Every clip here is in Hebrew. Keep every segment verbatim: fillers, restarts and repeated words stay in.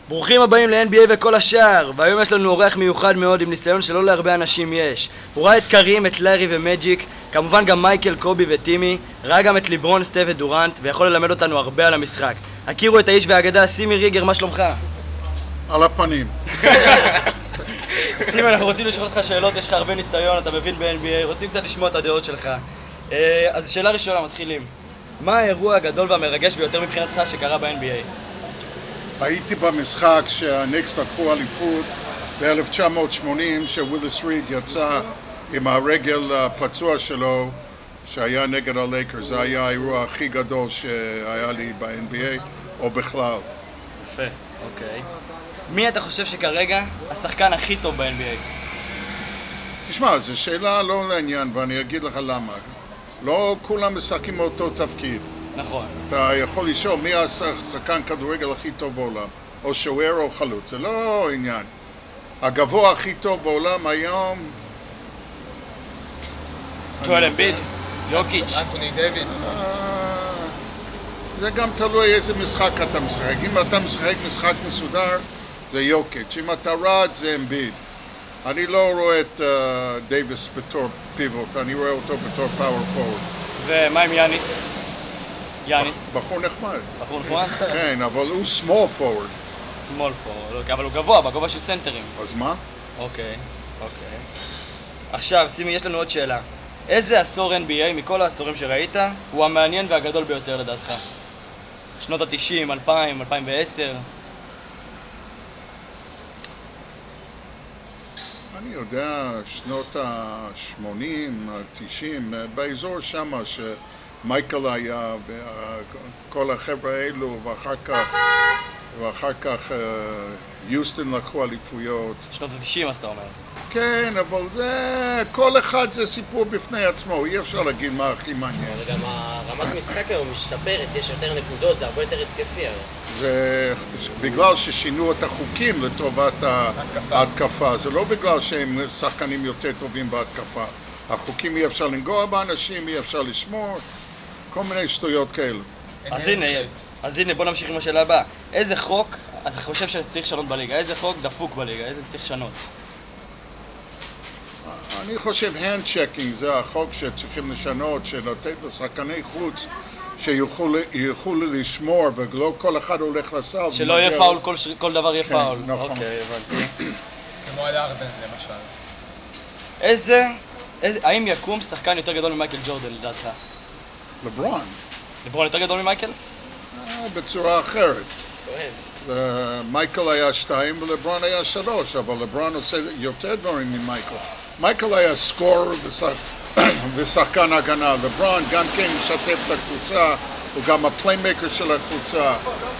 ברוכים הבאים ל-אן בי איי וכל השאר, והיום יש לנו אורח מיוחד מאוד עם ניסיון שלא להרבה אנשים יש. הוא ראה את קרים, את לארי ומג'יק, כמובן גם מייקל, קובי וטימי, ראה גם את ליברון, סטף ודורנט, ויכול ללמד אותנו הרבה על המשחק. הכירו את האיש והאגדה, סימי ריגר, מה שלומך? על הפנים. סימי, אנחנו רוצים לשאול אותך שאלות, יש לך הרבה ניסיון, אתה מבין ב-אן בי איי, רוצים קצת לשמוע את הדעות שלך. אז שאלה ראשונה, מתחילים. מה האירוע הגדול והמרגש ביותר מבחינתך שקרה ב-אן בי איי? הייתי במשחק שהניקס לקחו אליפות ב-אלף תשע מאות שמונים, שוויליס ריד יצא עם הרגל הפצוע שלו שהיה נגד הלייקרס. זה היה האירוע הכי גדול שהיה לי ב-אן בי איי או בכלל. יפה, אוקיי. מי אתה חושב שכרגע השחקן הכי טוב ב-אן בי איי? תשמע, זו שאלה לא לעניין ואני אגיד לך למה. לא כולם משחקים מאותו תפקיד. נכון. אתה יכול לשאול מי השחקן כדורגל הכי טוב בעולם, או שוער או חלוץ, זה לא עניין. הגבוה הכי טוב בעולם היום... ג'ואל אמביד, יוקיץ', אנטוני דייוויס. זה גם תלוי איזה משחק אתה משחק. אם אתה משחק משחק מסודר, זה יוקיץ'. אם אתה רד, זה אמביד. אני לא רואה את דייוויס בתור פיבוט, אני רואה אותו בתור פאוור פורוורד. ומה עם יאניס? יאניס? בחור נחמד. בחור נחמד? כן, אבל הוא small forward. small forward, אבל הוא גבוה, בגובה של סנטרים. אז מה? אוקיי, אוקיי. עכשיו, סימי, יש לנו עוד שאלה. איזה עשור אן בי איי מכל העשורים שראית הוא המעניין והגדול ביותר לדעתך? שנות ה-תשעים, אלפיים, אלפיים ועשר? אני יודע, שנות ה-שמונים, ה-תשעים, באזור שמה שמייקל היה וכל החבר'ה האלו, ואחר כך, ואחר כך יוסטון לקחו אליפויות. שנות ה-תשעים, אז אתה אומר. כן, אבל זה, כל אחד זה סיפור בפני עצמו, אי אפשר להגיד מה הכי מעניין. אבל גם הרמת משחק היום משתפרת, יש יותר נקודות, זה הרבה יותר התקפי. זה בגלל ששינו את החוקים לטובת ההתקפה, זה לא בגלל שהם שחקנים יותר טובים בהתקפה. החוקים אי אפשר לנגוע באנשים, אי אפשר לשמור, כל מיני שטויות כאלו. אז הנה, אז הנה, בוא נמשיך עם השאלה הבאה. איזה חוק אתה חושב שצריך לשנות בליגה? איזה חוק דפוק בליגה? איזה צריך לשנות? אני חושב hand checking זה החוק שצריכים לשנות, שנותן לשחקני חוץ שיוכלו לשמור ולא כל אחד הולך לסל. שלא יהיה פאול, כל דבר יהיה פאול. כן, נכון. אוקיי, הבנתי. כמו על ארדן למשל. איזה, האם יקום שחקן יותר גדול ממייקל ג'ורדן לדעתך? לברון. לברון יותר גדול ממייקל? בצורה אחרת. מייקל היה שתיים ולברון היה שלוש, אבל לברון עושה יותר דברים ממייקל. מייקל היה סקורר ושחקן הגנה. לברון גם כן משתף את הקבוצה, הוא גם הפליימקר של הקבוצה.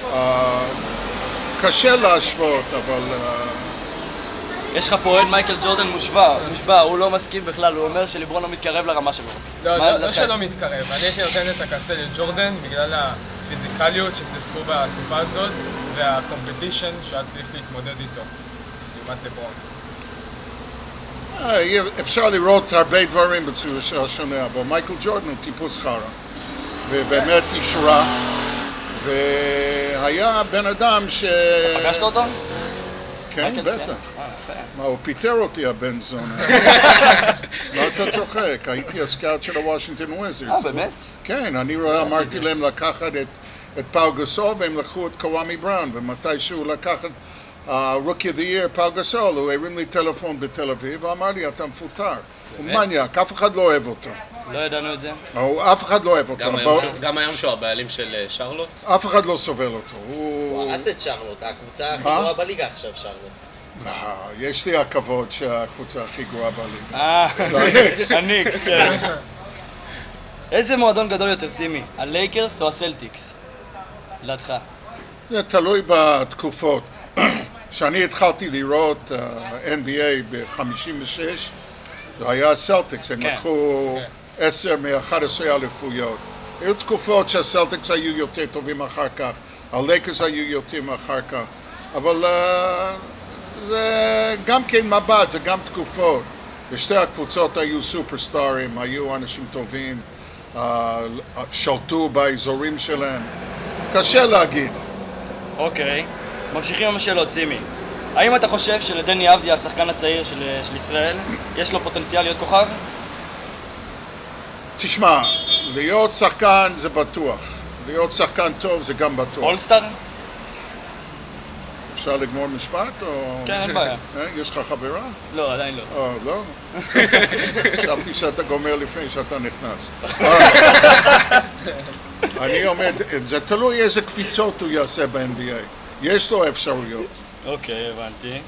קשה להשוות, אבל... יש לך פה אוהד מייקל ג'ורדן מושבע, מושבע, הוא לא מסכים בכלל, הוא אומר שלברון לא מתקרב לרמה שלו. לא, לא שלא מתקרב, אני הייתי נותן את הקצה לג'ורדן בגלל הפיזיקליות ששיחקו בתקופה הזאת והקומפטישן שהיה צריך להתמודד איתו, לעומת לברון. אפשר לראות הרבה דברים בצורה שונה, אבל מייקל ג'ורדן הוא טיפוס חרא, ובאמת אישרה, והיה בן אדם ש... פגשת אותו? כן, בטח. מה, הוא פיטר אותי הבן זונה. לא אתה צוחק, הייתי הסקאוט של הוושינגטון וויזרדס. אה, באמת? כן, אני אמרתי להם לקחת את פאו גסול והם לקחו את קוואמי בראון, ומתישהו לקחת רוקי דה ייר פאו גסול, הוא הרים לי טלפון בתל אביב ואמר לי אתה מפוטר. הוא מניאק, אף אחד לא אוהב אותו. לא ידענו את זה. אף אחד לא אוהב אותו. גם היום שהוא הבעלים של שרלוט? אף אחד לא סובל אותו. הוא הרס את שרלוט, הקבוצה הכי גרועה בליגה עכשיו שרלוט. יש לי הכבוד שהקבוצה הכי גרועה בליגה. אה, הניקס, כן. איזה מועדון גדול יותר, סימי? הלייקרס או הסלטיקס? לדעתך. זה תלוי בתקופות. כשאני התחלתי לראות אן בי איי ב-חמישים ושש, זה היה הסלטיקס, הם לקחו עשר מ-אחת עשרה אליפויות. היו תקופות שהסלטיקס היו יותר טובים אחר כך, הלייקרס היו יותר אחר כך, אבל זה גם כן מבט, זה גם תקופות. ושתי הקבוצות היו סופרסטארים, היו אנשים טובים, שלטו באזורים שלהם. קשה להגיד. אוקיי. ממשיכים עם השאלות, סימי. האם אתה חושב שלדני אבדיה, השחקן הצעיר של, של ישראל, יש לו פוטנציאל להיות כוכב? תשמע, להיות שחקן זה בטוח. להיות שחקן טוב זה גם בטוח. אולסטאר? אפשר לגמור משפט או... כן, אין בעיה. יש לך חברה? לא, עדיין לא. או, לא? חשבתי שאתה גומר לפני שאתה נכנס. אני עומד, זה תלוי איזה קפיצות הוא יעשה ב-אן בי איי. יש לו אפשרויות. אוקיי, הבנתי.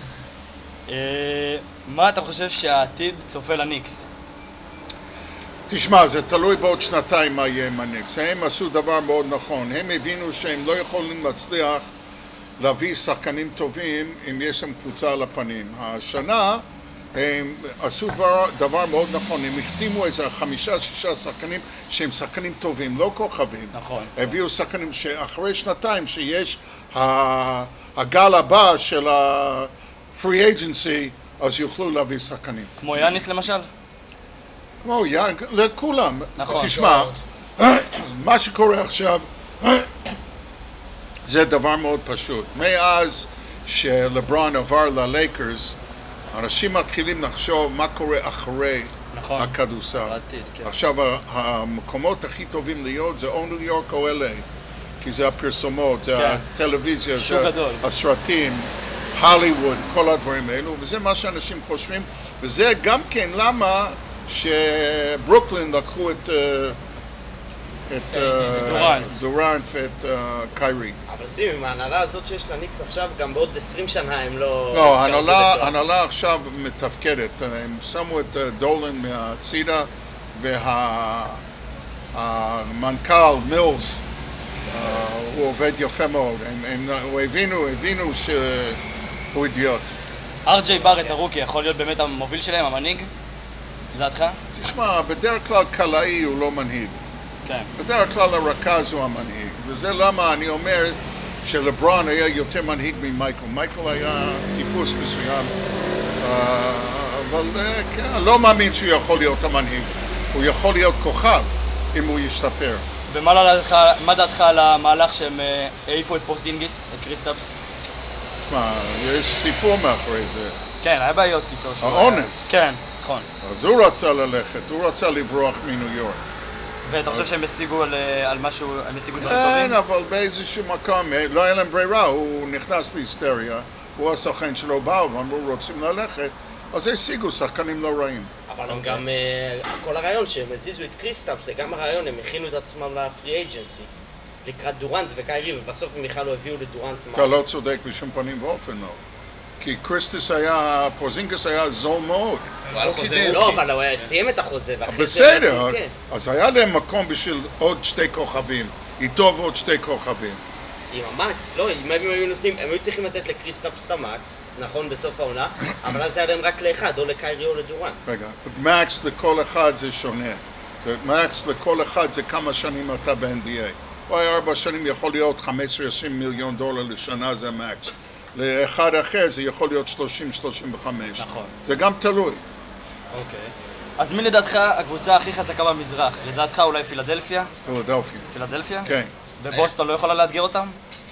מה אתה חושב שהעתיד צופה לניקס? תשמע, זה תלוי בעוד שנתיים מה יהיה עם הניקס. הם עשו דבר מאוד נכון. הם הבינו שהם לא יכולים להצליח להביא שחקנים טובים אם יש להם קבוצה על הפנים. השנה הם עשו דבר, דבר מאוד נכון. הם החתימו איזה חמישה, שישה שחקנים שהם שחקנים טובים, לא כוכבים. נכון. הביאו שחקנים שאחרי שנתיים שיש הגל הבא של ה-free agency, אז יוכלו להביא שחקנים. כמו יאניס למשל? כמו יאניס, לכולם. נכון. תשמע, מה שקורה עכשיו זה דבר מאוד פשוט. מאז שלברון עבר ללייקרס, אנשים מתחילים לחשוב מה קורה אחרי נכון. הכדורסל. בעתיד, כן. עכשיו, המקומות הכי טובים להיות זה או ניו יורק או אל איי, כי זה הפרסומות, זה כן. הטלוויזיה, שוק זה גדול. הסרטים, הוליווד, כל הדברים האלו, וזה מה שאנשים חושבים, וזה גם כן למה שברוקלין לקחו את, את דורנט. דורנט ואת קיירי. אבל שים, עם ההנהלה הזאת שיש לניקס עכשיו, גם בעוד עשרים שנה הם לא... לא, ההנהלה עכשיו מתפקדת. הם שמו את דולן מהצידה, והמנכ"ל מילס, הוא עובד יפה מאוד. הם הבינו, הבינו שהוא אידיוט. אר ג'יי בארט הרוקי יכול להיות באמת המוביל שלהם, המנהיג? לדעתך? תשמע, בדרך כלל קלעי הוא לא מנהיג. כן. בדרך כלל הרכז הוא המנהיג, וזה למה אני אומר שלברון היה יותר מנהיג ממייקל. מייקל היה טיפוס מסוים, אבל כן, לא מאמין שהוא יכול להיות המנהיג. הוא יכול להיות כוכב אם הוא ישתפר. ומה דעתך, מה דעתך על המהלך שהם העיפו את פורזינגיס, את קריסטאפס? תשמע, יש סיפור מאחורי זה. כן, היה בעיות איתו. האונס. כן, נכון. אז הוא רצה ללכת, הוא רצה לברוח מניו יורק. ואתה חושב שהם השיגו על, על משהו, הם השיגו דברים טובים? כן, אבל באיזשהו מקום, לא היה להם ברירה, הוא נכנס להיסטריה, הוא הסוכן שלו באו ואמרו רוצים ללכת, אז השיגו שחקנים לא רעים. אבל הם גם, כל הרעיון שהם הזיזו את קריסטאפס, זה גם הרעיון, הם הכינו את עצמם לפרי אייג'נסי, לקראת דורנט וקיירי, ובסוף הם בכלל לא הביאו לדורנט. אתה לא צודק בשום פנים ואופן לא. כי קריסטס היה, פורזינגס היה זול מאוד. לא, אבל הוא סיים את החוזה. בסדר, אז היה להם מקום בשביל עוד שתי כוכבים. איתו ועוד שתי כוכבים. עם המקס, לא, אם הם היו נותנים, הם היו צריכים לתת לקריסטאפס את המקס, נכון, בסוף העונה, אבל אז היה להם רק לאחד, או לקיירי או לדורנט. רגע, מקס לכל אחד זה שונה. מקס לכל אחד זה כמה שנים אתה ב-אן בי איי. אולי ארבע שנים יכול להיות חמש עשרה עשרים מיליון דולר לשנה, זה מקס. לאחד אחר זה יכול להיות שלושים שלושים וחמש. נכון. זה גם תלוי. אוקיי. אז מי לדעתך הקבוצה הכי חזקה במזרח? לדעתך אולי פילדלפיה? פילדלפיה. פילדלפיה? כן. ובוסטון לא יכולה לאתגר אותם?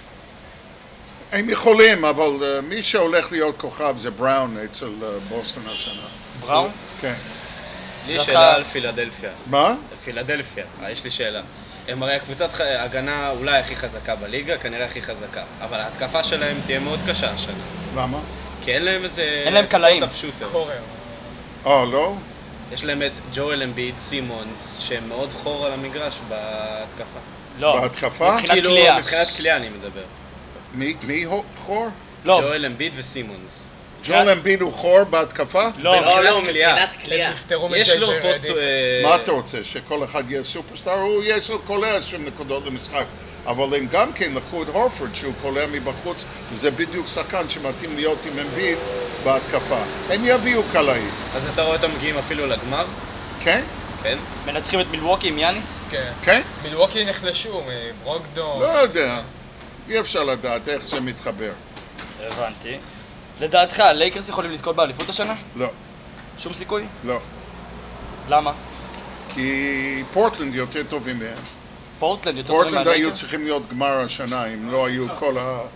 הם יכולים, אבל uh, מי שהולך להיות כוכב זה בראון אצל uh, בוסטון השנה. בראון? כן. לי יש שאלה על פילדלפיה. מה? פילדלפיה, יש לי שאלה. הם הרי הקבוצת הגנה אולי הכי חזקה בליגה, כנראה הכי חזקה. אבל ההתקפה שלהם תהיה מאוד קשה השנה. למה? כי אין להם איזה... אין להם קלעים. סקורר. אה, לא? יש להם את ג'ואל אמביד, סימונס, שהם מאוד חור על המגרש בהתקפה. לא. בהתקפה? מבחינת כאילו, קליעה. מבחינת קליעה אני מדבר. מי, מי חור? לא. ג'ואל אמביד וסימונס. ג'ואל אמביד הוא חור בהתקפה? לא. לא, לא, קליעה. מבחינת קליעה. יש לו פוסט... מה אתה רוצה? שכל אחד יהיה סופרסטאר? הוא יש לו קולע עשרים נקודות למשחק. אבל הם גם כן לקחו את הורפורד שהוא קולע מבחוץ, וזה בדיוק שחקן שמתאים להיות עם אמביד בהתקפה. הם יביאו קלעים. אז אתה רואה אותם מגיעים אפילו לגמר? כן? כן. מנצחים את מילווקי עם יאניס? כן. כן? מילווקי נחלשו, ברוקדון. לא יודע. אי אפשר לדעת איך זה מתחבר. הבנתי. לדעתך, לייקרס יכולים לזכות באליפות השנה? לא. שום סיכוי? לא. למה? כי פורטלנד יותר טובים מהם. פורטלנד יותר טובים פורטלנד היו מהלייקרס? צריכים להיות גמר השנה אם לא היו כל, ה...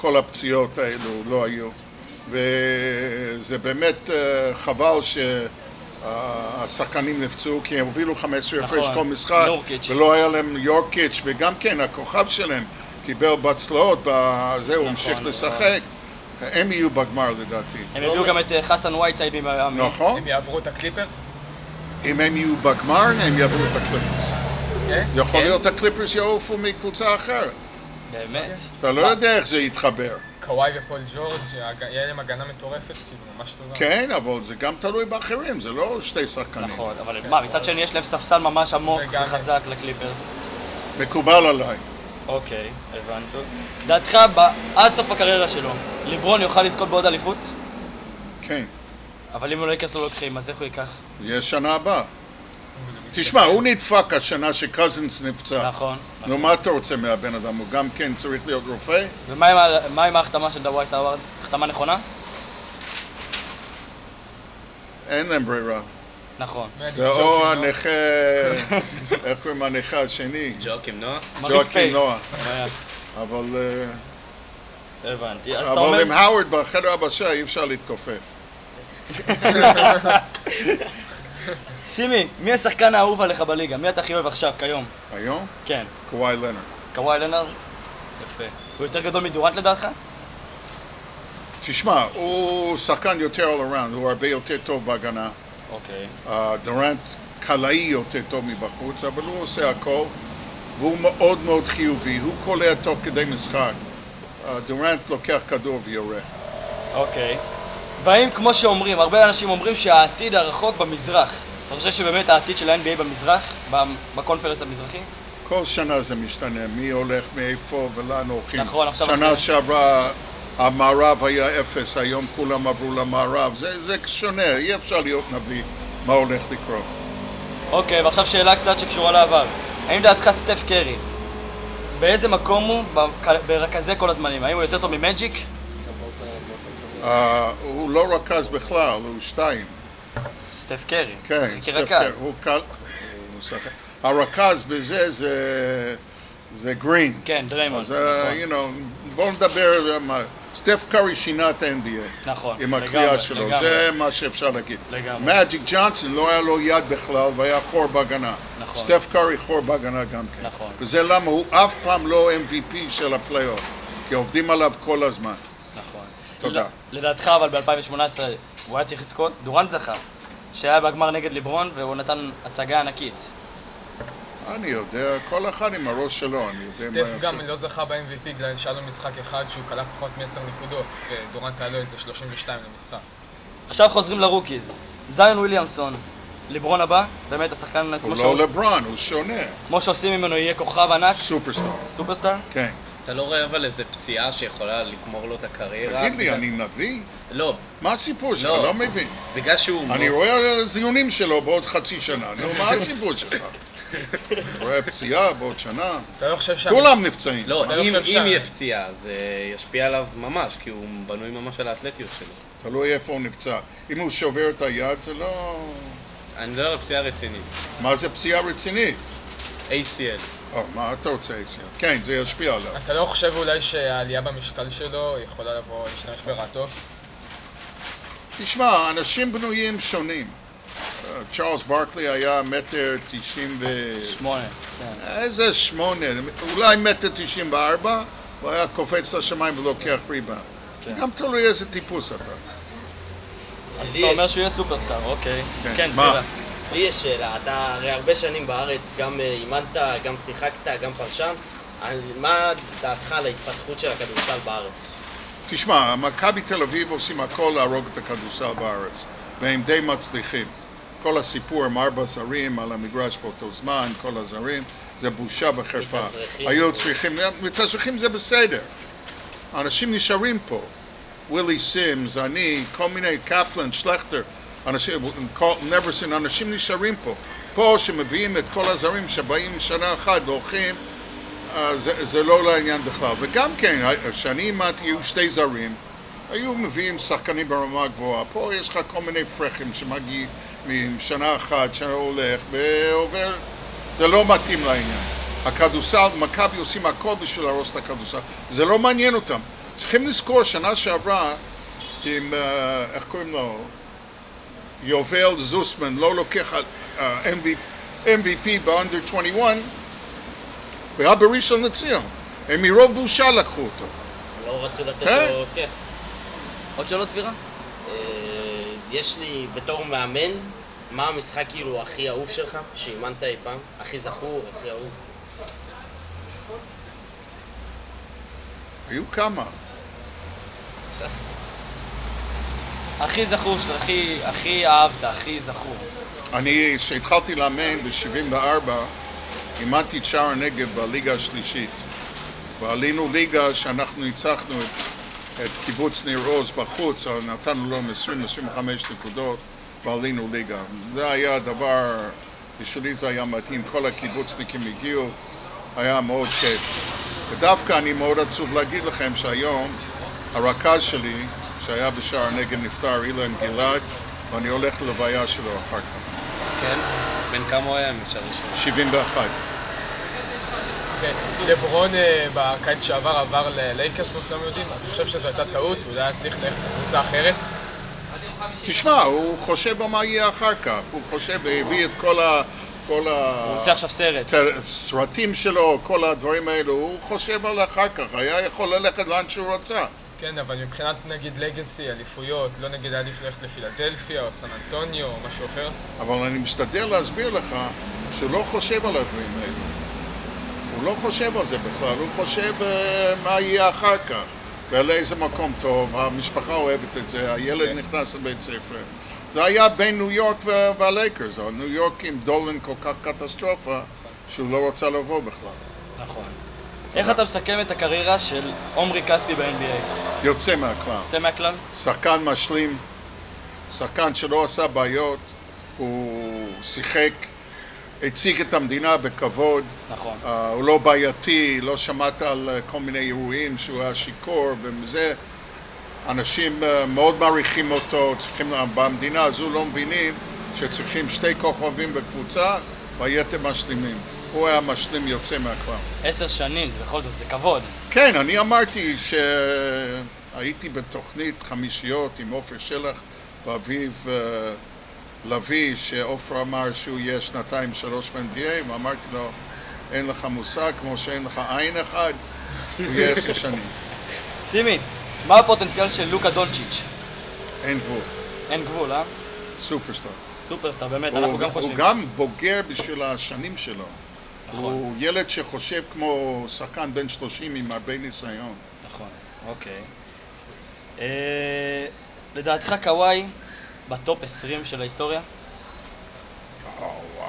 כל הפציעות האלו לא היו. וזה באמת חבל שהשחקנים נפצעו, כי הם הובילו חמש עשרה הפרש כל משחק, ולא היה להם יורקיץ', וגם כן הכוכב שלהם קיבל בצלעות, זהו, המשיך לשחק. הם יהיו בגמר לדעתי. הם הביאו גם את חסן וייטסייד ממיאמי. נכון. הם יעברו את הקליפרס? אם הם יהיו בגמר, הם יעברו את הקליפרס. יכול להיות הקליפרס יעופו מקבוצה אחרת. באמת? אתה לא יודע איך זה יתחבר. קוואי ופול ג'ורג', יהיה להם הגנה מטורפת, כאילו, ממש טובה. כן, אבל זה גם תלוי באחרים, זה לא שתי שחקנים. נכון, אבל מה, מצד שני יש להם ספסל ממש עמוק וחזק לקליפרס. מקובל עליי. אוקיי, הבנתי. דעתך, עד סוף הקריירה שלו, ליברון יוכל לזכות בעוד אליפות? כן. אבל אם הוא לא יקס לא לוקחים, אז איך הוא ייקח? יש שנה הבאה. תשמע, הוא נדפק השנה שקזינס נפצע. נכון. נו, מה אתה רוצה מהבן אדם? הוא גם כן צריך להיות רופא? ומה עם ההחתמה של דווייט האווארד? החתמה נכונה? אין להם ברירה. נכון. זה או הנכה, איך קוראים הנכה השני? ג'וקים נועה? ג'וקים נועה. אבל... הבנתי. אז אתה אומר... אבל עם האוורד בחדר הבשה אי אפשר להתכופף. סימי, מי השחקן האהוב עליך בליגה? מי אתה הכי אוהב עכשיו, כיום? היום? כן. קוואי לנארד. קוואי לנארד? יפה. הוא יותר גדול מדורנט לדעתך? תשמע, הוא שחקן יותר all around, הוא הרבה יותר טוב בהגנה. אוקיי. דורנט קלעי יותר טוב מבחוץ, אבל הוא עושה הכל, והוא מאוד מאוד חיובי, הוא קולע תוך כדי משחק. דורנט לוקח כדור ויורה. אוקיי. והאם כמו שאומרים, הרבה אנשים אומרים שהעתיד הרחוק במזרח. אתה חושב שבאמת העתיד של ה-אן בי איי במזרח? בקונפרנס המזרחי? כל שנה זה משתנה, מי הולך מאיפה ולאן הולכים. נכון, עכשיו... שנה שעברה המערב היה אפס, היום כולם עברו למערב. זה, זה שונה, אי אפשר להיות נביא מה הולך לקרות. אוקיי, ועכשיו שאלה קצת שקשורה לעבר. האם דעתך סטף קרי, באיזה מקום הוא ברכזי כל הזמנים? האם הוא יותר טוב ממג'יק? Uh, הוא לא רכז בכלל, הוא שתיים. סטף קרי. כן, סטף קרי. הוא קל... הרכז בזה זה... זה גרין. כן, דריימונד. אז, you know, בואו נדבר, סטף קרי שינה את ה-אן בי איי. נכון, עם הקריאה שלו, זה מה שאפשר להגיד. לגמרי. מג'יק ג'ונסון לא היה לו יד בכלל והיה חור בהגנה. נכון. סטף קרי חור בהגנה גם כן. נכון. וזה למה הוא אף פעם לא אם וי פי של הפלייאוף, כי עובדים עליו כל הזמן. נכון. תודה. לדעתך אבל ב-אלפיים שמונה עשרה הוא היה צריך לזכות, דורנט זכה, שהיה בגמר נגד ליברון והוא נתן הצגה ענקית. אני יודע, כל אחד עם הראש שלו, אני יודע מה... סטף גם לא זכה ב-אם וי פי בגלל שהיה לו משחק אחד שהוא קלע פחות מ-עשר נקודות ודורנט היה לו איזה שלושים ושתיים למשחק. עכשיו חוזרים לרוקיז. זיון וויליאמסון, ליברון הבא, באמת השחקן כמו שהוא... הוא לא לברון, הוא שונה. כמו שעושים ממנו יהיה כוכב ענק. סופרסטאר. סופרסטאר? כן. אתה לא רואה אבל איזה פציעה שיכולה לגמור לו את הקריירה? תגיד לי, אני נביא? לא. מה הסיפור שלך? לא מבין. בגלל שהוא... אני רואה זיונים שלו בעוד חצי שנה. נו, מה הסיפור שלך? רואה פציעה בעוד שנה. אתה לא חושב ש... כולם נפצעים. לא, אם יהיה פציעה, זה ישפיע עליו ממש, כי הוא בנוי ממש על האתלטיות שלו. תלוי איפה הוא נפצע. אם הוא שובר את היד, זה לא... אני מדבר על פציעה רצינית. מה זה פציעה רצינית? איי סי אל. או, מה אתה רוצה איי סי אל? כן, זה ישפיע עליו. אתה לא חושב אולי שהעלייה במשקל שלו יכולה לבוא להשתמש ברעתו? תשמע, אנשים בנויים שונים. צ'ארלס ברקלי היה מטר תשעים ו... שמונה. איזה שמונה? אולי מטר תשעים וארבע, הוא היה קופץ לשמיים ולוקח ריבה. גם תלוי איזה טיפוס אתה. אז אתה אומר שהוא יהיה סופרסטאר, אוקיי. כן, מה? צילה. לי יש שאלה, אתה הרי הרבה שנים בארץ, גם אימנת, גם שיחקת, גם פרשן. מה דעתך על ההתפתחות של הכדורסל בארץ? תשמע, מכבי תל אביב עושים הכל להרוג את הכדורסל בארץ, והם די מצליחים. כל הסיפור עם ארבע זרים על המגרש באותו זמן, כל הזרים, זה בושה וחרפה. היו צריכים, מתאזרחים זה בסדר. אנשים נשארים פה. ווילי סימס, אני, כל מיני, קפלן, שלכטר, אנשים, נברסון, אנשים נשארים פה. פה שמביאים את כל הזרים שבאים שנה אחת והולכים, זה, זה לא לעניין בכלל. וגם כן, כשאני אימנתי, היו שתי זרים, היו מביאים שחקנים ברמה גבוהה. פה יש לך כל מיני פרחים שמגיעים משנה אחת, שנה הולך ועובר, זה לא מתאים לעניין. הכדורסל, מכבי עושים הכל בשביל להרוס את הכדורסל, זה לא מעניין אותם. צריכים לזכור שנה שעברה עם, איך קוראים לו, יובל זוסמן, לא לוקח אם וי פי ב-Under עשרים ואחת, והיה בראשון לציון. הם מרוב בושה לקחו אותו. לא רצו לתת לו, כן. עוד שאלות סבירה? יש לי בתור מאמן, מה המשחק כאילו הכי אהוב שלך, שאימנת אי פעם? הכי זכור, הכי אהוב? היו כמה. הכי זכור שלך, הכי, הכי אהבת, הכי זכור. אני, כשהתחלתי לאמן ב-שבעים וארבע, אימנתי את שער הנגב בליגה השלישית. ועלינו ליגה שאנחנו ניצחנו את, את קיבוץ ניר עוז בחוץ, נתנו לו עשרים עד עשרים וחמש נקודות ועלינו ליגה. זה היה הדבר, בשבילי זה היה מתאים, כל הקיבוצניקים הגיעו, היה מאוד כיף. ודווקא אני מאוד עצוב להגיד לכם שהיום הרכז שלי, שהיה בשער הנגב, נפטר, אילן גלעד, ואני הולך ללוויה שלו אחר כך. כן? בן כמה הוא היה, אם אפשר לשאול? שבעים ואחת. כן, לברון בקיץ שעבר עבר ללייקרס, כמו שאתם יודעים, אני חושב שזו הייתה טעות, הוא היה צריך ללכת לקבוצה אחרת. תשמע, הוא חושב מה יהיה אחר כך, הוא חושב, הביא את כל ה... כל ה... הוא עושה עכשיו סרט. סרטים שלו, כל הדברים האלו, הוא חושב על אחר כך, היה יכול ללכת לאן שהוא רצה. כן, אבל מבחינת נגיד לגאסי, אליפויות, לא נגיד עדיף ללכת לפילדלפיה או סן אנטוניו או משהו אחר. אבל אני משתדל להסביר לך שהוא לא חושב על הדברים האלו. הוא לא חושב על זה בכלל, הוא חושב uh, מה יהיה אחר כך, ולאיזה מקום טוב, המשפחה אוהבת את זה, הילד okay. נכנס לבית ספר. זה היה בין ניו יורק והלייקרס, ניו יורק עם דולן כל כך קטסטרופה שהוא לא רוצה לבוא בכלל. נכון. איך אתה מסכם את הקריירה של עומרי כספי ב-אן בי איי? יוצא מהכלל. יוצא מהכלל? שחקן משלים, שחקן שלא עשה בעיות, הוא שיחק, הציג את המדינה בכבוד. נכון. Uh, הוא לא בעייתי, לא שמעת על uh, כל מיני אירועים שהוא היה שיכור, ומזה אנשים uh, מאוד מעריכים אותו, צריכים, במדינה הזו לא מבינים שצריכים שתי כוכבים בקבוצה והיתר משלימים. הוא היה משלים יוצא מהכלל. עשר שנים, זה בכל זאת, זה כבוד. כן, אני אמרתי שהייתי בתוכנית חמישיות עם עופר שלח ואביב uh, לוי, שעופר אמר שהוא יהיה שנתיים שלוש ב-אן בי איי, ואמרתי לו, אין לך מושג, כמו שאין לך עין אחד, הוא יהיה עשר שנים. סימי, מה הפוטנציאל של לוקה דונצ'יץ'? אין גבול. אין גבול, אה? סופרסטאר. סופרסטאר, באמת, הוא, אנחנו גם חושבים. הוא גם בוגר בשביל השנים שלו. נכון. הוא ילד שחושב כמו שחקן בן שלושים עם הרבה ניסיון. נכון, אוקיי. אה, לדעתך קוואי בטופ עשרים של ההיסטוריה? או, וואו.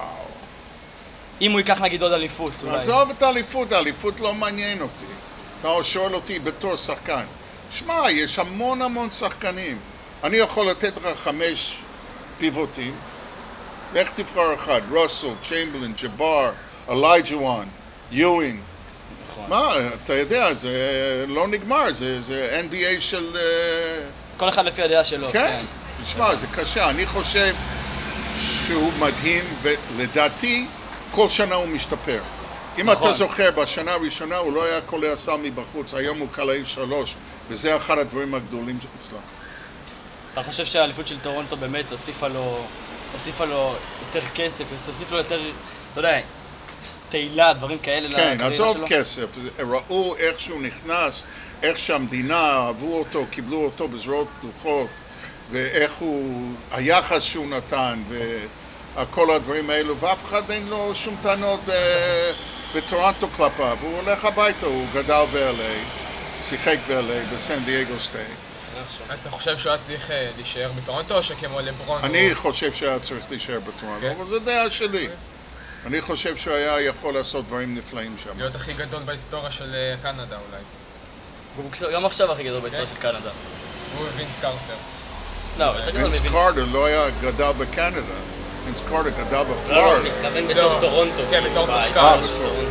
אם הוא ייקח נגיד עוד אליפות, אולי. עזוב את האליפות, האליפות לא מעניין אותי. אתה שואל אותי בתור שחקן. שמע, יש המון המון שחקנים. אני יכול לתת לך חמש פיבוטים. איך תבחר אחד? רוסל, צ'יימברלין, ג'בר, אלייג'ואן, יואינג. נכון. מה, אתה יודע, זה לא נגמר, זה, זה אן בי איי של... כל אחד לפי הדעה שלו. כן, תשמע, זה קשה. אני חושב שהוא מדהים, ולדעתי, כל שנה הוא משתפר. אם נכון. אתה זוכר, בשנה הראשונה הוא לא היה קולע סל מבחוץ, היום הוא קלע שלוש, וזה אחד הדברים הגדולים אצלו. אתה חושב שהאליפות של טורונטו באמת הוסיפה לו, הוסיפה לו יותר כסף, הוסיפה לו יותר, אתה יודע, תהילה, דברים כאלה כן, לקריירה עזוב שלו? כסף, ראו איך שהוא נכנס, איך שהמדינה אהבו אותו, קיבלו אותו בזרועות פתוחות, ואיך הוא, היחס שהוא נתן, וכל הדברים האלו, ואף אחד אין לו שום טענות בטורונטו כלפיו, הוא הולך הביתה, הוא גדל ב-אל איי, שיחק ב-אל איי, בסן דייגו סטייט. אתה חושב שהוא היה צריך להישאר בטורונטו או שכמו לברון? אני חושב שהיה צריך להישאר בטורונטו, אבל זו דעה שלי. אני חושב שהוא היה יכול לעשות דברים נפלאים שם. להיות הכי גדול בהיסטוריה של קנדה אולי. גם עכשיו הכי גדול בהיסטוריה של קנדה. הוא ווינס קרטר. לא, יותר גדול וינס מווינס. קרטר לא היה גדל בקנדה, וינס קרטר גדל לא, בפלורידה. מתכוון בתור טורונטו. כן, בתור שחקן. בהיסטוריה של טורונטו.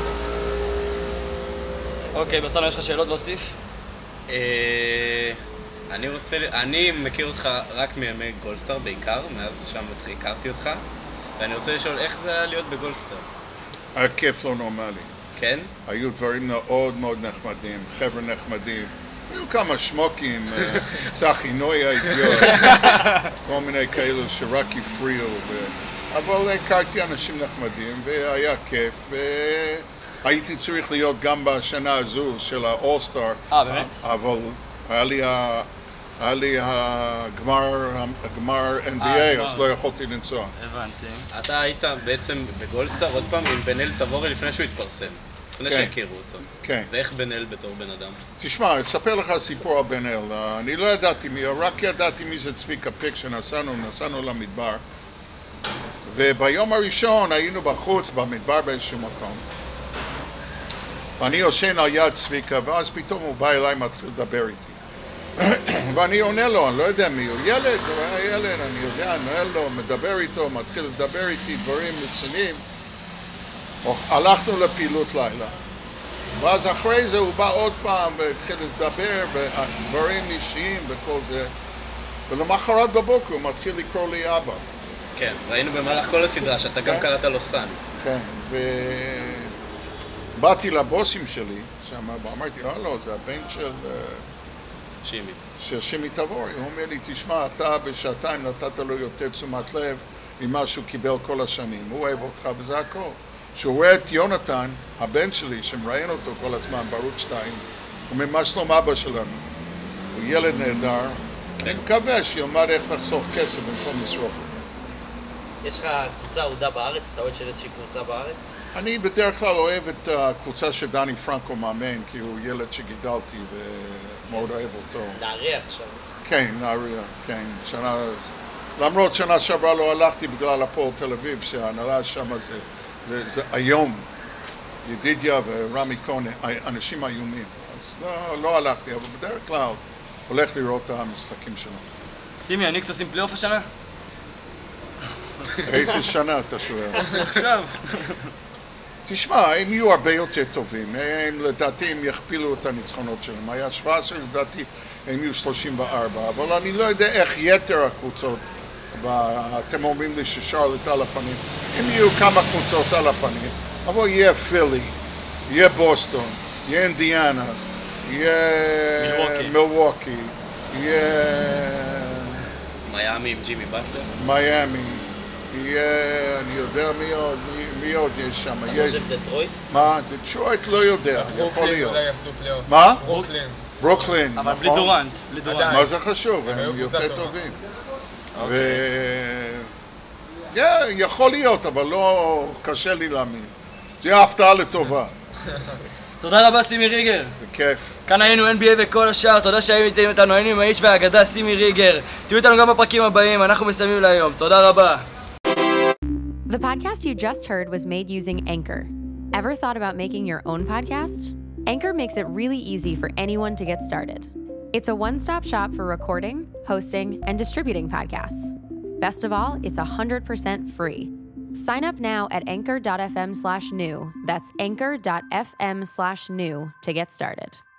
אוקיי, בסדר, יש לך שאלות להוסיף? אני רוצה, אני מכיר אותך רק מימי גולדסטאר בעיקר, מאז שם הכרתי אותך, ואני רוצה לשאול איך זה היה להיות בגולדסטאר? היה כיף לא נורמלי. כן? היו דברים מאוד מאוד נחמדים, חבר'ה נחמדים, היו כמה שמוקים, צחי נוי האידיוט, כל מיני כאלו שרק הפריעו, אבל הכרתי אנשים נחמדים והיה כיף, והייתי צריך להיות גם בשנה הזו של האול-סטאר, אה, באמת? אבל היה לי היה לי הגמר, הגמר אן בי איי, אז לא יכולתי לנסוע. הבנתי. אתה היית בעצם בגולדסטאר עוד פעם עם בן אל תבורי לפני שהוא התפרסם. לפני שהכירו אותו. כן. ואיך בן אל בתור בן אדם? תשמע, אספר לך סיפור על בן אל. אני לא ידעתי מי, רק ידעתי מי זה צביקה פיק שנסענו, נסענו למדבר. וביום הראשון היינו בחוץ, במדבר באיזשהו מקום. ואני יושן על יד צביקה, ואז פתאום הוא בא אליי ומתחיל לדבר איתי. ואני עונה לו, אני לא יודע מי הוא, ילד, הוא היה ילד, אני יודע, אני נועל לו, מדבר איתו, מתחיל לדבר איתי דברים רציניים. הלכנו לפעילות לילה, ואז אחרי זה הוא בא עוד פעם והתחיל לדבר בדברים אישיים וכל זה, ולמחרת בבוקר הוא מתחיל לקרוא לי אבא. כן, ראינו במהלך כל הסדרה שאתה גם קראת לו סן. כן, ובאתי לבוסים שלי, ואמרתי, אה לא, זה הבן של... שימי. של שימי תבורי. הוא אומר לי, תשמע, אתה בשעתיים נתת לו יותר תשומת לב ממה שהוא קיבל כל השנים. הוא אוהב אותך וזה הכל. כשהוא רואה את יונתן, הבן שלי, שמראיין אותו כל הזמן בערוץ שתיים, הוא אומר, מה שלום אבא שלנו? הוא ילד נהדר. אני מקווה שילמד איך לחסוך כסף במקום לשרוף אותו. יש לך קבוצה אהודה בארץ? אתה אוהד של איזושהי קבוצה בארץ? אני בדרך כלל אוהב את הקבוצה שדני פרנקו מאמן, כי הוא ילד שגידלתי ומאוד אוהב אותו. נהריה עכשיו. כן, נהריה, כן. שנה... למרות שנה שעברה לא הלכתי בגלל הפועל תל אביב, שההנהלה שם זה, זה, זה היום. ידידיה ורמי כהן, אנשים איומים. אז לא, לא הלכתי, אבל בדרך כלל הולך לראות את המשחקים שלנו. סימי, הניקס עושים פלייאוף השנה? איזה שנה אתה שואל? עכשיו. תשמע, הם יהיו הרבה יותר טובים. הם לדעתי הם יכפילו את הניצחונות שלהם. היה שבע עשרה, לדעתי הם יהיו שלושים וארבע. אבל אני לא יודע איך יתר הקבוצות, אתם אומרים לי ששרלט על הפנים, הם יהיו כמה קבוצות על הפנים, אבל יהיה פילי, יהיה בוסטון, יהיה אינדיאנה, יהיה מילווקי, יהיה... מיאמי עם ג'ימי באטלר? מיאמי. יהיה, אני יודע מי עוד, מי, מי עוד יש שם. אתה חושב דטרויט? מה? דטרויט לא יודע, יכול להיות. ברוקלין אולי יעשו פלייאוף. מה? ברוקלין. ברוקלין, נכון. אבל בלי דורנט, בלי דורנט. מה זה חשוב? הם יותר טובים. ו... יכול להיות, אבל לא קשה לי להאמין. זה יהיה הפתעה לטובה. תודה רבה סימי ריגר. בכיף. כאן היינו אן בי איי וכל השאר, תודה שהייתם איתנו איתנו, היינו עם האיש והאגדה סימי ריגר. תהיו איתנו גם בפרקים הבאים, אנחנו מסיימים להיום. תודה רבה. The podcast you just heard was made using Anchor. Ever thought about making your own podcast? Anchor makes it really easy for anyone to get started. It's a one-stop shop for recording, hosting, and distributing podcasts. Best of all, it's one hundred percent free. Sign up now at anchor.fm slash new. That's anchor.fm slash new to get started.